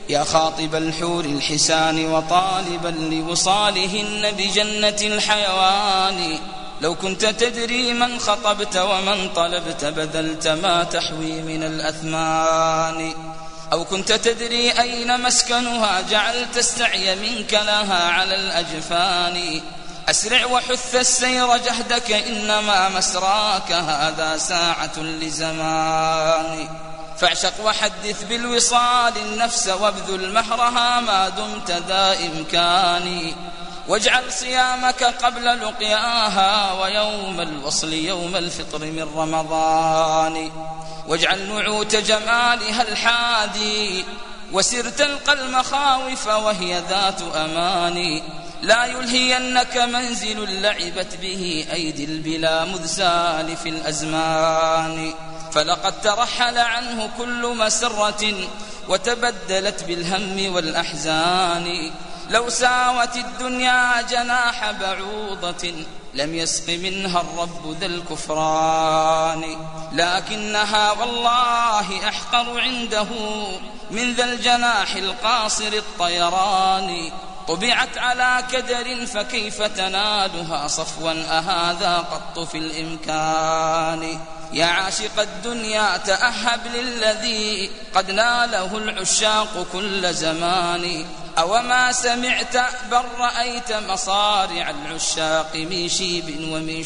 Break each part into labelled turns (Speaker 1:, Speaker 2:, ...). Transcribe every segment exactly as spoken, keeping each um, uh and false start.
Speaker 1: يا خاطب الحور الحسان وطالبا لوصالهن بجنة الحيوان، لو كنت تدري من خطبت ومن طلبت بذلت ما تحوي من الأثمان، أو كنت تدري أين مسكنها جعلت السعي منك لها على الأجفان، أسرع وحث السير جهدك إنما مسراك هذا ساعة لزمان، فاعشق وحدث بالوصال النفس وابذل مهرها ما دمت ذا إمكان، واجعل صيامك قبل لقياها ويوم الوصل يوم الفطر من رمضان، واجعل نعوت جمالها الحادي وسر تلقى المخاوف وهي ذات أمان، لا يلهينك منزل لعبت به أيدي البلا مذ سالف الأزمان، فلقد ترحل عنه كل مسرة وتبدلت بالهم والأحزان، لو ساوت الدنيا جناح بعوضة لم يسق منها الرب ذا الكفران، لكنها والله أحقر عنده من ذا الجناح القاصر الطيران، طبعت على كدر فكيف تنالها صفوا أهذا قط في الإمكان، يا عاشق الدنيا تأهب للذي قد ناله العشاق كل زمان، أوما سمعت بل رأيت مصارع العشاق من شيب ومن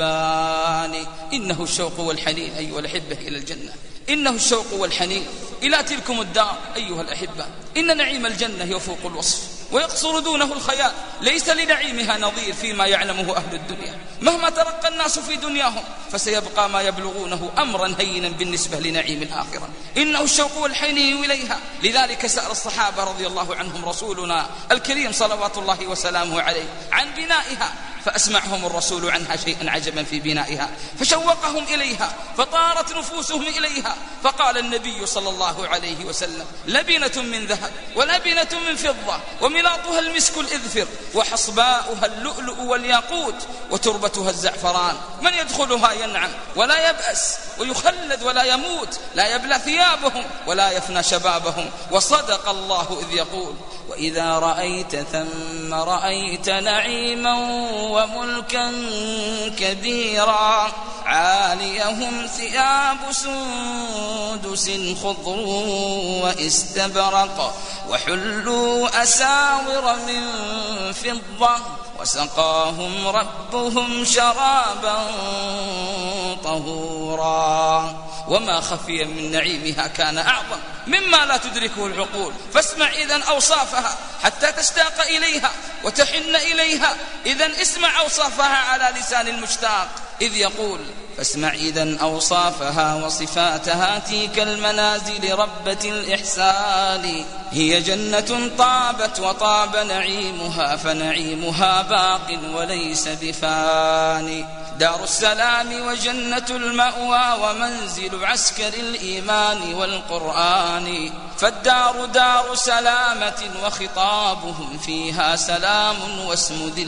Speaker 1: شبان، إنه الشوق والحنين أيها الأحبة إلى الجنة، إنه الشوق والحنين إلى تلكم الدار أيها الأحبة، إن نعيم الجنة يفوق الوصف ويقصر دونه الخيال، ليس لنعيمها نظير فيما يعلمه أهل الدنيا، مهما ترقى الناس في دنياهم فسيبقى ما يبلغونه أمرا هينا بالنسبة لنعيم الآخرة، إنه الشوق والحنين إليها، لذلك سأل الصحابة رضي الله عنهم رسولنا الكريم صلوات الله وسلامه عليه عن بنائها، فأسمعهم الرسول عنها شيئا عجبا في بنائها فشوقهم إليها فطارت نفوسهم إليها، فقال النبي صلى الله عليه وسلم: لبنة من ذهب ولبنة من فضة وملاطها المسك الإذفر وحصباؤها اللؤلؤ والياقوت وتربتها الزعفران، من يدخلها ينعم ولا يبأس ويخلد ولا يموت، لا يبلى ثيابهم ولا يفنى شبابهم، وصدق الله إذ يقول: وإذا رأيت ثم رأيت نعيما وملكا كبيرا، عاليهم ثياب سندس خضر واستبرق وحلوا أساور من فضة وسقاهم ربهم شرابا طهورا. وما خفي من نعيمها كان أعظم مما لا تدركه العقول، فاسمع إذن أوصافها حتى تشتاق إليها وتحن إليها، إذن اسمع أوصافها على لسان المشتاق إذ يقول: فاسمع إذن أوصافها وصفاتها تلك المنازل ربة الإحسان، هي جنة طابت وطاب نعيمها فنعيمها باق وليس بفاني، دار السلام وجنة المأوى ومنزل عسكر الإيمان والقرآن، فالدار دار سلامة وخطابهم فيها سلام واسم ذي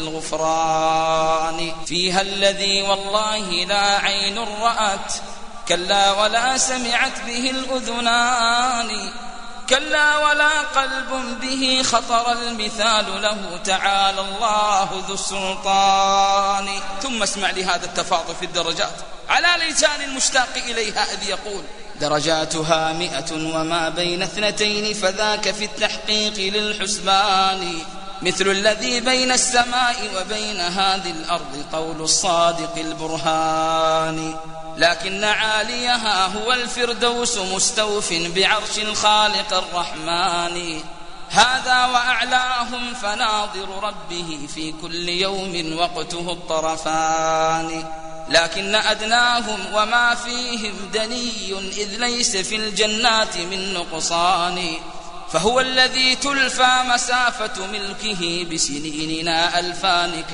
Speaker 1: الغفران، فيها الذي والله لا عين رأت كلا ولا سمعت به الأذنان، كلا ولا قلب به خطر المثال له تعالى الله ذو السلطان. ثم اسمع لهذا التفاضل في الدرجات على لسان المشتاق إليها إذ يقول: درجاتها مئة وما بين اثنتين فذاك في التحقيق للحسبان، مثل الذي بين السماء وبين هذه الأرض قول الصادق البرهان، لكن عاليها هو الفردوس مستوف بعرش الخالق الرحمن، هذا وأعلاهم فناظر ربه في كل يوم وقته الطرفان، لكن أدناهم وما فيهم دني إذ ليس في الجنات من نقصان، فهو الذي تلفى مسافة ملكه بسنيننا ألفانك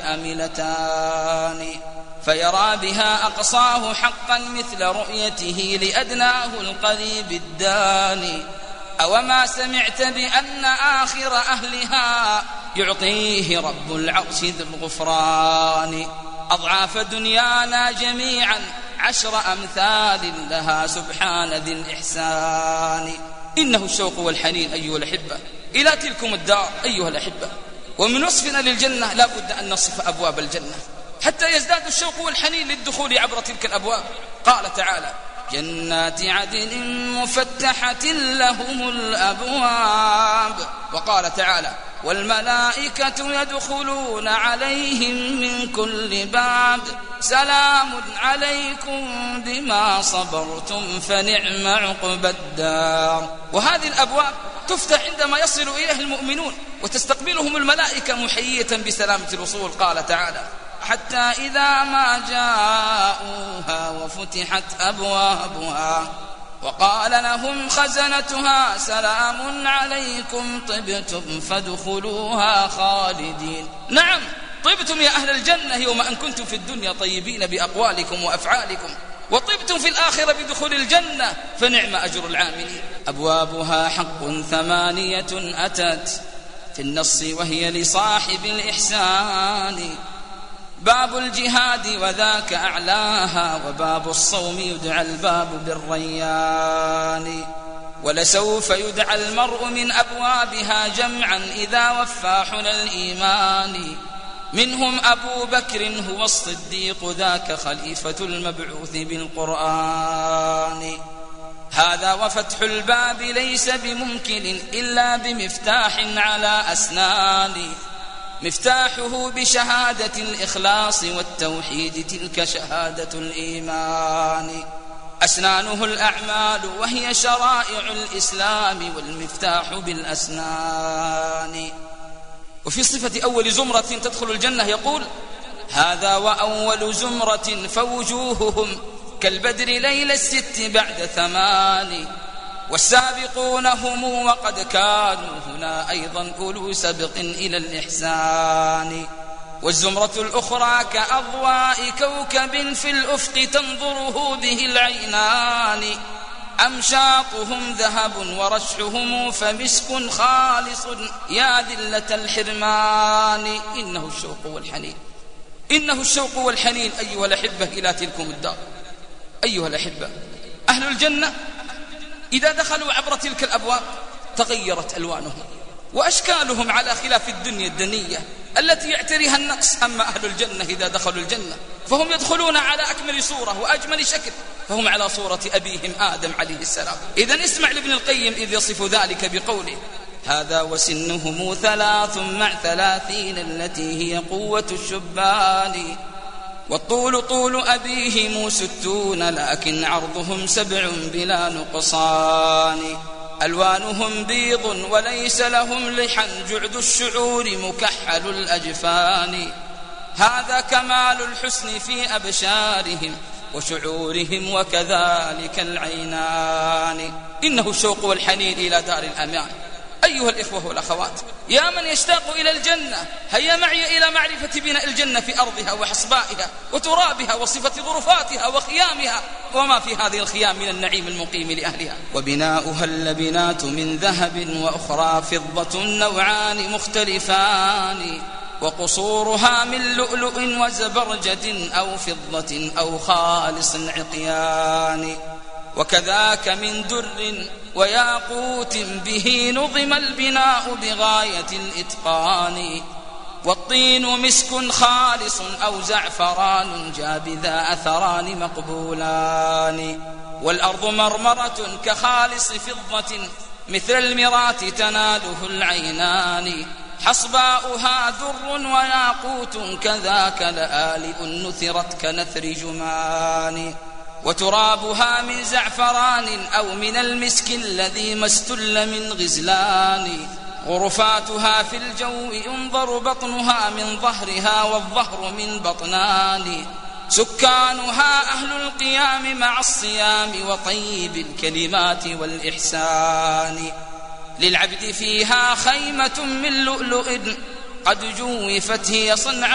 Speaker 1: أملتان، فيرى بها أقصاه حقا مثل رؤيته لأدناه القريب الداني، أوما سمعت بأن آخر أهلها يعطيه رب العرش ذو الغفران، أضعاف دنيانا جميعا عشر أمثال لها سبحان ذي الإحسان، إنه الشوق والحنين أيها الأحبة إلى تلكم الدار أيها الأحبة. ومن وصفنا للجنة لا بد أن نصف أبواب الجنة حتى يزداد الشوق والحنين للدخول عبر تلك الأبواب. قال تعالى: جنات عدن مفتحة لهم الأبواب. وقال تعالى: والملائكة يدخلون عليهم من كل باب سلام عليكم بما صبرتم فنعم عقبى الدار. وهذه الأبواب تفتح عندما يصل إليها المؤمنون وتستقبلهم الملائكة محيية بسلامة الوصول. قال تعالى: حتى إذا ما جاءوها وفتحت أبوابها وقال لهم خزنتها سلام عليكم طبتم فادخلوها خالدين. نعم، طبتم يا أهل الجنة يوم أن كنتم في الدنيا طيبين بأقوالكم وأفعالكم، وطبتم في الآخرة بدخول الجنة فنعم أجر العاملين. أبوابها حق ثمانية أتت في النص وهي لصاحب الإحسان: باب الجهاد وذاك أعلاها، وباب الصوم يدعى الباب بالريان، ولسوف يدعى المرء من أبوابها جمعا إذا وفى حلى الإيمان. منهم أبو بكر هو الصديق ذاك خليفة المبعوث بالقرآن. هذا وفتح الباب ليس بممكن إلا بمفتاح على أسنان، مفتاحه بشهادة الإخلاص والتوحيد تلك شهادة الإيمان. أسنانه الأعمال وهي شرائع الإسلام والمفتاح بالأسنان. وفي صفة أول زمرة تدخل الجنة يقول: هذا وأول زمرة فوجوههم كالبدر ليل الست بعد ثمان، والسابقون هم وقد كانوا هنا أيضا أولو سبق إلى الإحسان. والزمرة الأخرى كأضواء كوكب في الأفق تنظره به العينان، أمشاطهم ذهب ورشحهم فمسك خالص يا ذلة الحرمان. إنه الشوق والحنين، إنه الشوق والحنين أيها الأحبة إلى تلكم الدار. أيها الأحبة، أهل الجنة إذا دخلوا عبر تلك الأبواب تغيرت ألوانهم وأشكالهم على خلاف الدنيا الدنية التي يعتريها النقص. أما أهل الجنة إذا دخلوا الجنة فهم يدخلون على أكمل صورة وأجمل شكل، فهم على صورة أبيهم آدم عليه السلام. إذن اسمع لابن القيم إذ يصف ذلك بقوله: هذا وسنهم ثلاث مع ثلاثين التي هي قوة الشبان، والطول طول أبيهم ستون لكن عرضهم سبع بلا نقصان، ألوانهم بيض وليس لهم لحا جعد الشعور مكحل الأجفان، هذا كمال الحسن في أبشارهم وشعورهم وكذلك العينان. إنه الشوق والحنين إلى دار الأمان. أيها الإخوة والأخوات، يا من يشتاق إلى الجنة هيا معي إلى معرفة بناء الجنة في أرضها وحصبائها وترابها وصفة غرفاتها وخيامها وما في هذه الخيام من النعيم المقيم لأهلها. وبناؤها اللبنات من ذهب وأخرى فضة نوعان مختلفان، وقصورها من لؤلؤ وزبرجد أو فضة أو خالص عقيان، وكذاك من در وياقوت به نظم البناء بغاية الإتقان، والطين مسك خالص أو زعفران جابذا أثران مقبولان، والأرض مرمرة كخالص فضة مثل المرات تناله العينان، حصباؤها در وياقوت كذاك لآلئ نثرت كنثر جمان، وترابها من زعفران أو من المسك الذي ما استل من غزلان، غرفاتها في الجو ينظر بطنها من ظهرها والظهر من بطنان، سكانها أهل القيام مع الصيام وطيب الكلمات والإحسان، للعبد فيها خيمة من لؤلؤ قد جوفت هي صنعة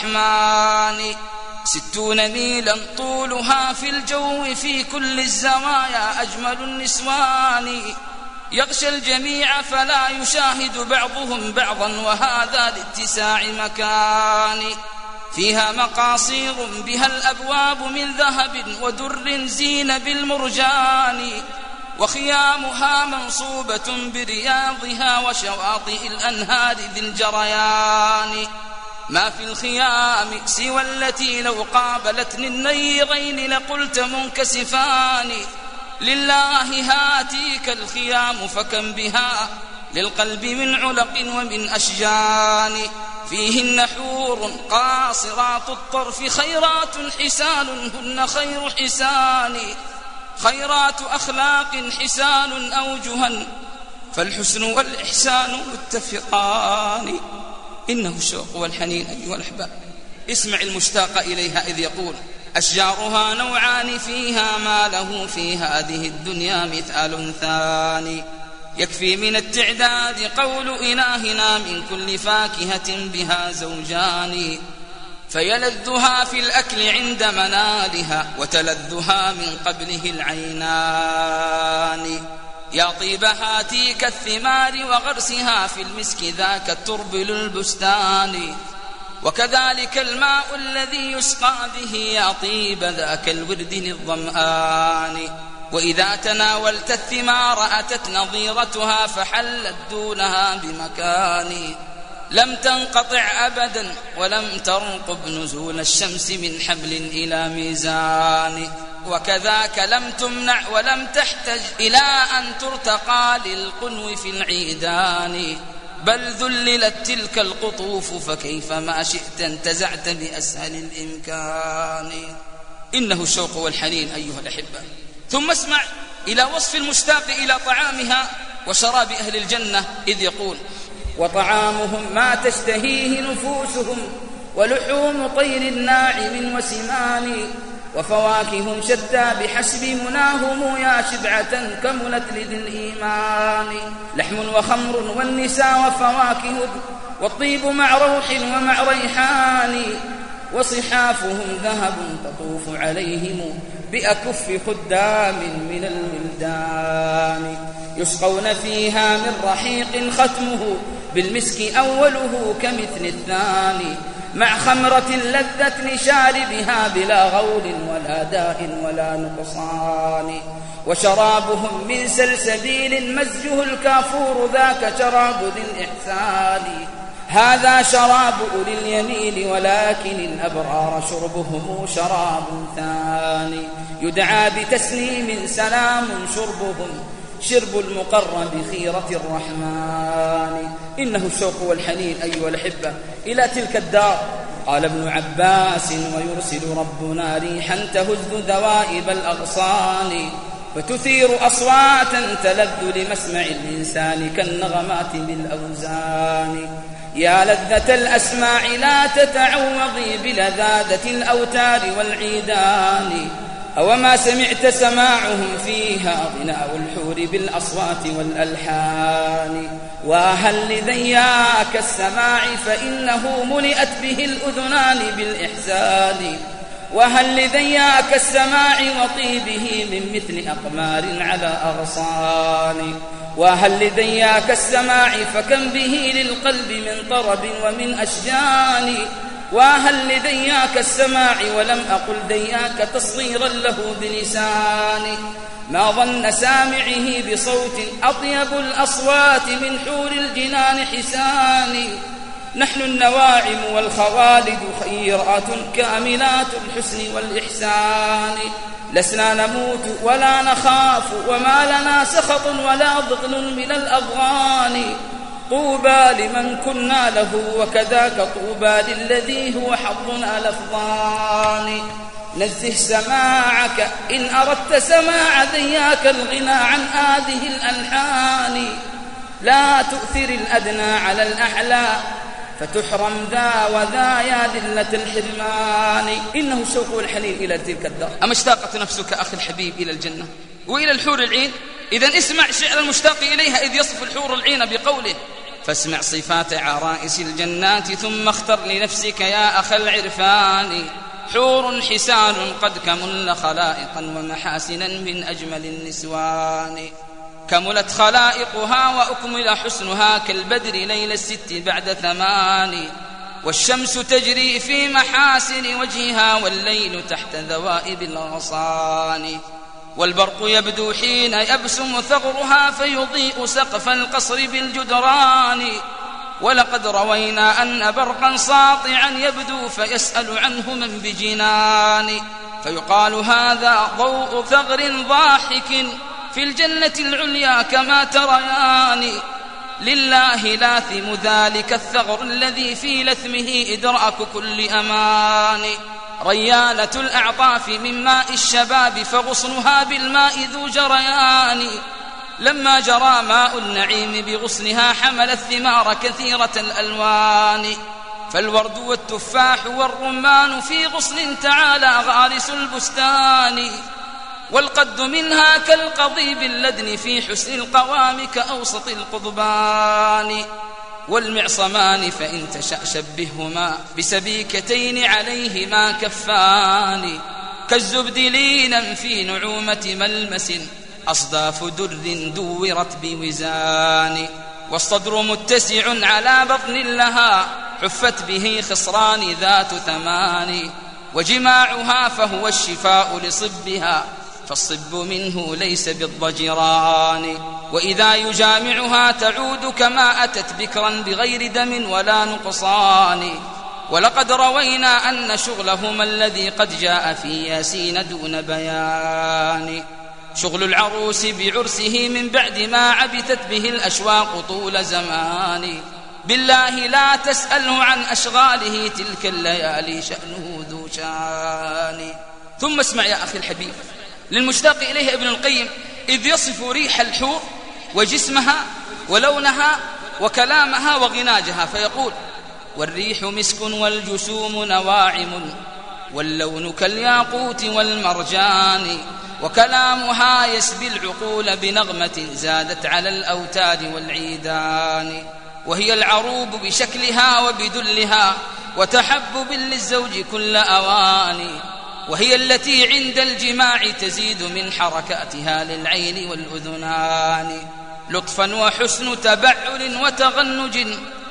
Speaker 1: الرحمن، ستون ميلا طولها في الجو في كل الزوايا أجمل النسوان، يغشى الجميع فلا يشاهد بعضهم بعضا وهذا لاتساع مكان، فيها مقاصير بها الأبواب من ذهب ودر زين بالمرجان، وخيامها منصوبة برياضها وشواطئ الأنهار ذي الجريان. ما في الخيام سوى التي لو قابلتني النيرين لقلت منكسفان. لله هاتيك الخيام فكم بها للقلب من علق ومن أشجان. فيهن حور قاصرات الطرف خيرات حسان هن خير حسان. خيرات أخلاق حسان أوجها فالحسن والإحسان متفقان. إنه الشوق والحنين أيها الأحباب. اسمع المشتاق إليها إذ يقول: أشجارها نوعان فيها ما له في هذه الدنيا مثال ثاني. يكفي من التعداد قول إلهنا من كل فاكهة بها زوجان. فيلذها في الأكل عند منالها وتلذها من قبله العينان. يا طيب هاتيك الثمار وغرسها في المسك ذاك التربل البستان. وكذلك الماء الذي يسقى به يا طيب ذاك الورد للظمآن. وإذا تناولت الثمار أتت نظيرتها فحلت دونها بمكان. لم تنقطع أبدا ولم ترقب نزول الشمس من حبل إلى ميزان. وكذاك لم تمنع ولم تحتج إلى أن ترتقى للقنو في العيدان. بل ذللت تلك القطوف فكيف ما شئت انتزعت بأسهل الإمكان. إنه الشوق والحنين أيها الأحبة. ثم اسمع إلى وصف المشتاق إلى طعامها وشراب أهل الجنة إذ يقول: وطعامهم ما تشتهيه نفوسهم ولحوم طير ناعم وسمان. وفواكه شتى بحسب مناهم يا شبعة كملت لذي الإيمان. لحم وخمر والنساء وفواكه والطيب مع روح ومع ريحان. وصحافهم ذهب تطوف عليهم بأكف خدام من الولدان. يسقون فيها من رحيق ختمه بالمسك أوله كمثل الثاني. مع خمرة لذة لشاربها بلا غول ولا داء ولا نقصان. وشرابهم من سلسبيل مزجه الكافور ذاك شراب ذي الإحسان. هذا شراب أولي اليمين ولكن الأبرار شربهم شراب ثاني. يدعى بتسليم سلام شربهم شرب المقرب خيرة الرحمن. إنه الشوق والحنين أيها الأحبة إلى تلك الدار. قال ابن عباس: ويرسل ربنا ريحا تهز ذوائب الأغصان فتثير أصواتا تلذ لمسمع الإنسان كالنغمات بالأوزان. يا لذة الأسماع لا تتعوضي بلذاذة الأوتار والعيدان. أوما سمعت سماعهم فيها غناء الحور بالأصوات والألحان. وهل لذياك السماع فإنه ملئت به الأذنان بالإحسان. وهل لذياك السماع وطيبه من مثل أقمار على أغصان. وهل لذياك السماع فكم به للقلب من طرب ومن أشجان. وهل لذياك السماع ولم أقل ذياك تصغيرا له بلساني. ما ظن سامعه بصوت أطيب الأصوات من حور الجنان حساني. نحن النواعم والخوالد خيرات كاملات الحسن والإحسان. لسنا نموت ولا نخاف وما لنا سخط ولا ضغن من الأضغان. طوبى لمن كنا له وكذاك طوبى للذي هو حظنا لفظان. نزه سماعك إن أردت سماع ذياك الغنى عن هذه الألحان. لا تؤثر الأدنى على الأعلى فتحرم ذا وذا يا ذلة الحرمان. إنه الشوق والحنين إلى تلك الدار. أما اشتاقت نفسك أخي الحبيب إلى الجنة وإلى الحور العين؟ إذن اسمع شعر المشتاق إليها إذ يصف الحور العين بقوله: فاسمع صفات عرائس الجنات ثم اختر لنفسك يا أخ العرفان. حور حسان قد كمل خلائقا ومحاسنا من أجمل النسوان. كملت خلائقها وأكمل حسنها كالبدر ليل الست بعد ثمان. والشمس تجري في محاسن وجهها والليل تحت ذوائب الغصان. والبرق يبدو حين يبسم ثغرها فيضيء سقف القصر بالجدران. ولقد روينا أن برقا ساطعا يبدو فيسأل عنه من بجنان، فيقال هذا ضوء ثغر ضاحك في الجنة العليا كما تريان. لله لاثم ذلك الثغر الذي في لثمه إدراك كل أمان. ريانة الأعطاف من ماء الشباب فغصنها بالماء ذو جريان. لما جرى ماء النعيم بغصنها حمل الثمار كثيرة الألوان. فالورد والتفاح والرمان في غصن تعالى غارس البستان. والقد منها كالقضيب اللدن في حسن القوام كأوسط القضبان. والمعصمان فإن تشأ شبههما بسبيكتين عليهما كفان. كالزبد لينا في نعومة ملمس أصداف در دورت بوزان. والصدر متسع على بطن لها حفت به خصران ذات ثمان. وجماعها فهو الشفاء لصبها فالصب منه ليس بالضجران. وإذا يجامعها تعود كما أتت بكرا بغير دم ولا نقصان. ولقد روينا أن شغلهما الذي قد جاء في ياسين دون بيان. شغل العروس بعرسه من بعد ما عبثت به الأشواق طول زمان. بالله لا تسأله عن أشغاله تلك الليالي شأنه ذو شان. ثم اسمع يا أخي الحبيب للمشتاق إليه ابن القيم إذ يصف ريح الحور وجسمها ولونها وكلامها وغناجها فيقول: والريح مسك والجسوم نواعم واللون كالياقوت والمرجان. وكلامها يسبي العقول بنغمة زادت على الأوتاد والعيدان. وهي العروب بشكلها وبدلها وتحبب للزوج كل أوان. وهي التي عند الجماع تزيد من حركاتها للعين والأذنان لطفا وحسن تبعل وتغنج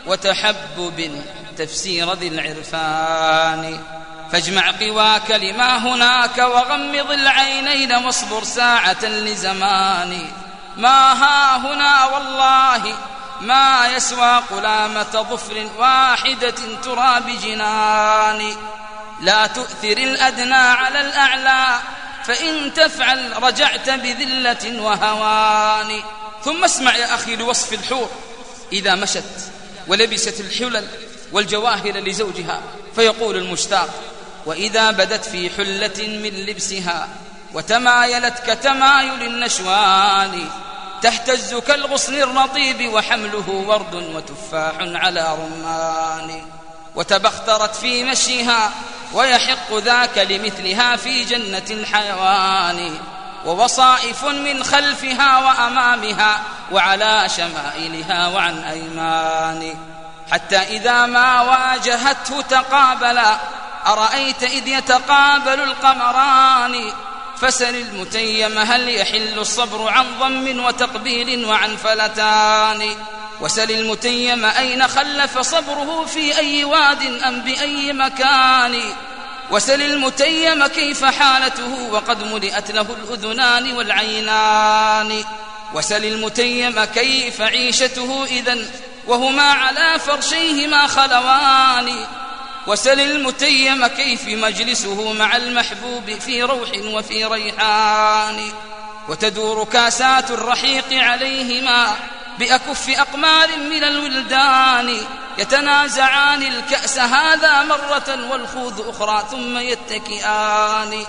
Speaker 1: وتحبب تفسير ذي العرفان. فاجمع قواك لما هناك وغمض العينين واصبر ساعة لزمان. ما ها هنا والله ما يسوى قلامة ظفر واحدة ترى بجنان. لا تؤثر الأدنى على الأعلى فإن تفعل رجعت بذلة وهوان. ثم اسمع يا أخي لوصف الحور إذا مشت ولبست الحلل والجواهر لزوجها فيقول المشتاق: وإذا بدت في حلة من لبسها وتمايلت كتمايل النشوان. تهتز كالغصن الرطيب وحمله ورد وتفاح على رمان. وتبخترت في مشيها ويحق ذاك لمثلها في جنة الحيوان. ووصائف من خلفها وأمامها وعلى شمائلها وعن أيمان. حتى إذا ما واجهته تقابلا أرأيت إذ يتقابل القمران. فسل المتيم هل يحل الصبر عن ضم وتقبيل وعن فلتان. وسل المتيم أين خلف صبره في أي واد أم بأي مكان. وسل المتيم كيف حالته وقد ملئت له الأذنان والعينان. وسل المتيم كيف عيشته إذن وهما على فرشيهما خلوان. وسل المتيم كيف مجلسه مع المحبوب في روح وفي ريحان. وتدور كاسات الرحيق عليهما بأكف أقمار من الولدان. يتنازعان الكأس هذا مرة والخوذ أخرى ثم يتكئان.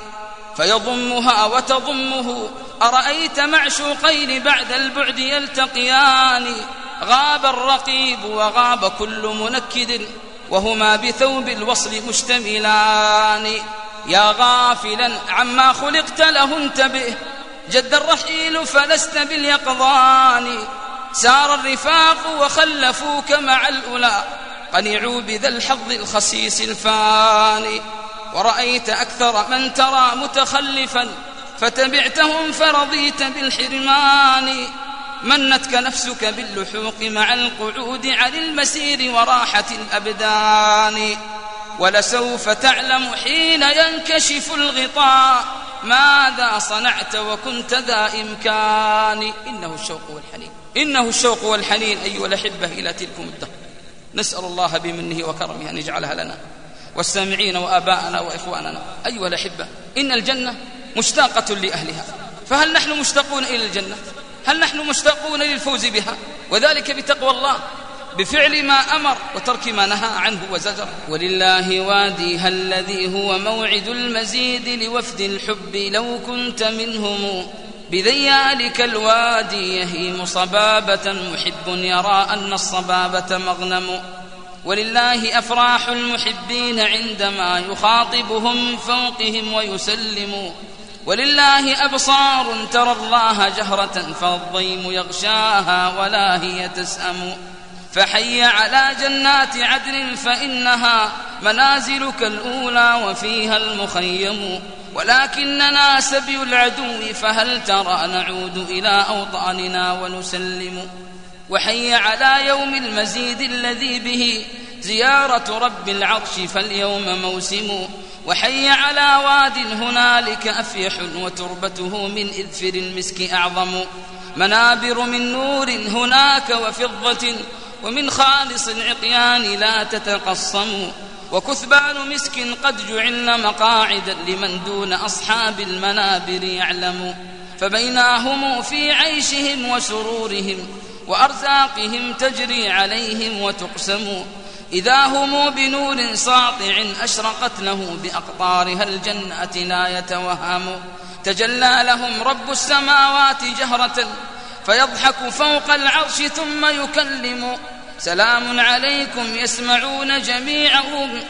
Speaker 1: فيضمها وتضمه أرأيت معشوقين بعد البعد يلتقيان. غاب الرقيب وغاب كل منكد وهما بثوب الوصل مشتملان. يا غافلا عما خلقت له انتبه جد الرحيل فلست باليقظان. سار الرفاق وخلفوك مع الأولى قنعوا بذا الحظ الخسيس الفاني. ورأيت أكثر من ترى متخلفا فتبعتهم فرضيت بالحرمان. منتك نفسك باللحوق مع القعود عن المسير وراحة الأبدان. ولسوف تعلم حين ينكشف الغطاء ماذا صنعت وكنت ذا إمكان. إنه الشوق والحنين، إنه الشوق والحنين أيها الأحبة إلى تلكم الدهر. نسأل الله بمنه وكرمه أن يجعلها لنا والسامعين وآباءنا وإخواننا. أيها الأحبة، إن الجنة مشتاقة لأهلها، فهل نحن مشتاقون إلى الجنة؟ هل نحن مشتاقون للفوز بها؟ وذلك بتقوى الله، بفعل ما أمر وترك ما نهى عنه وزجر. ولله واديها الذي هو موعد المزيد لوفد الحب لو كنت منهم، بذيالك الوادي يهيم صبابة محب يرى أن الصبابة مغنم. ولله أفراح المحبين عندما يخاطبهم فوقهم ويسلم. ولله أبصار ترى الله جهرة فالضيم يغشاها ولا هي تسأم. فحي على جنات عدن فإنها منازلك الأولى وفيها المخيم. ولكننا سبي العدو فهل ترى نعود إلى أوطاننا ونسلم. وحي على يوم المزيد الذي به زيارة رب العرش فاليوم موسم. وحي على واد هنالك أفيح وتربته من إذفر المسك أعظم. منابر من نور هناك وفضة ومن خالص العقيان لا تتقصم. وكثبان مسك قد جعلن مقاعدا لمن دون أصحاب المنابر يعلم. فبيناهم في عيشهم وسرورهم وأرزاقهم تجري عليهم وتقسم. إذا هم بنور ساطع أشرقت له بأقطارها الجنة لا يتوهم. تجلى لهم رب السماوات جهرة فيضحك فوق العرش ثم يكلم. سلام عليكم يسمعون جميعهم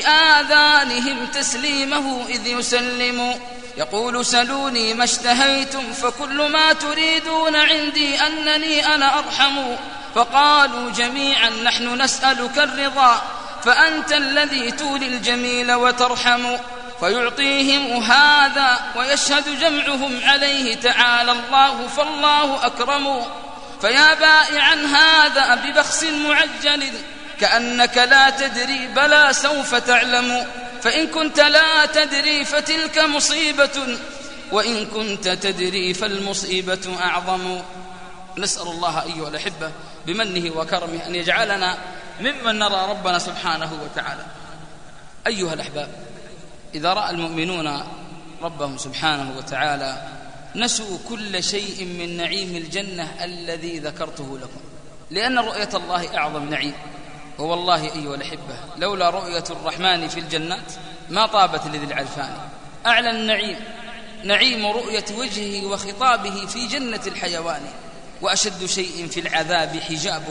Speaker 1: بآذانهم تسليمه إذ يسلم. يقول سلوني ما اشتهيتم فكل ما تريدون عندي أنني أنا أرحم. فقالوا جميعا نحن نسألك الرضا فأنت الذي تولي الجميل وترحم. فيعطيهم هذا ويشهد جمعهم عليه تعالى الله فالله أكرم. فيا بائعا هذا ببخس معجل كأنك لا تدري بلى سوف تعلم. فإن كنت لا تدري فتلك مصيبة وإن كنت تدري فالمصيبة أعظم. نسأل الله أيها الأحبة بمنه وكرمه أن يجعلنا ممن نرى ربنا سبحانه وتعالى. أيها الأحباب، إذا رأى المؤمنون ربهم سبحانه وتعالى نسوا كل شيء من نعيم الجنة الذي ذكرته لكم، لأن رؤية الله أعظم نعيم. ووالله أيها الأحبة لولا رؤية الرحمن في الجنات ما طابت لذي العرفان. أعلى النعيم نعيم رؤية وجهه وخطابه في جنة الحيوان، وأشد شيء في العذاب حجابه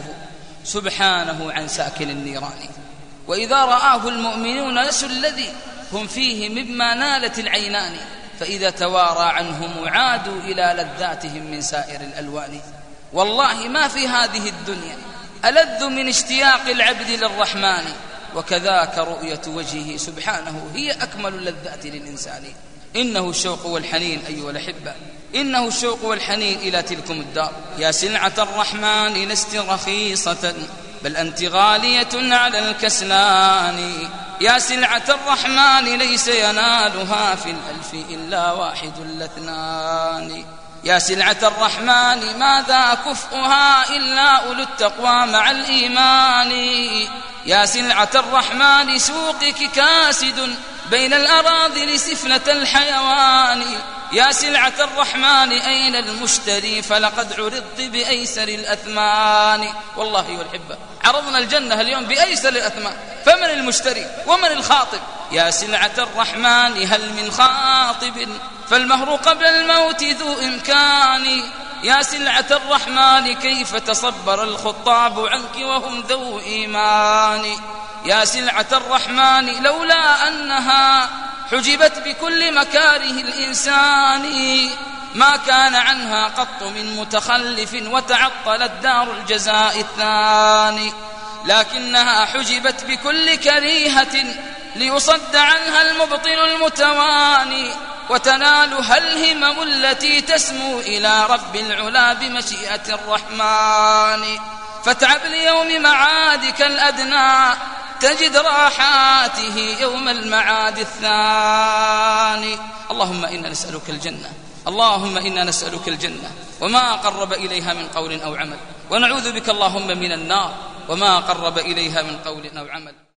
Speaker 1: سبحانه عن ساكن النيران. وإذا رآه المؤمنون نسوا الذي هم فيه مما نالت العينان، فإذا توارى عنهم عادوا إلى لذاتهم من سائر الألوان. والله ما في هذه الدنيا ألذ من اشتياق العبد للرحمن، وكذاك رؤية وجهه سبحانه هي أكمل اللذات للإنسان. إنه الشوق والحنين أيها الأحبة، إنه الشوق والحنين إلى تلكم الدار. يا سلعة الرحمن لست رخيصة بل أنت غالية على الكسلان. يا سلعة الرحمن ليس ينالها في الألف إلا واحد لاثنان. يا سلعة الرحمن ماذا كفؤها إلا أولو التقوى مع الإيمان. يا سلعة الرحمن سوقك كاسد بين الأراضي سفلة الحيوان. يا سلعة الرحمن أين المشتري فلقد عرضت بأيسر الأثمان. والله والحبة عرضنا الجنة اليوم بأيسر الأثمان، فمن المشتري ومن الخاطب؟ يا سلعة الرحمن هل من خاطب فالمهر قبل الموت ذو إمكان. يا سلعة الرحمن كيف تصبر الخطاب عنك وهم ذو إيمان. يا سلعة الرحمن لولا أنها حجبت بكل مكاره الإنسان ما كان عنها قط من متخلف وتعطلت دار الجزاء الثاني، لكنها حجبت بكل كريهة ليصد عنها المبطل المتواني، وتنالها الهمم التي تسمو إلى رب العلا بمشيئة الرحمن. فاتعب ليوم معادك الأدنى تجد راحاته يوم المعاد الثاني. اللهم إنا نسألك الجنة، اللهم إنا نسألك الجنة وما قرب إليها من قول أو عمل، ونعوذ بك اللهم من النار وما قرب إليها من قول أو عمل.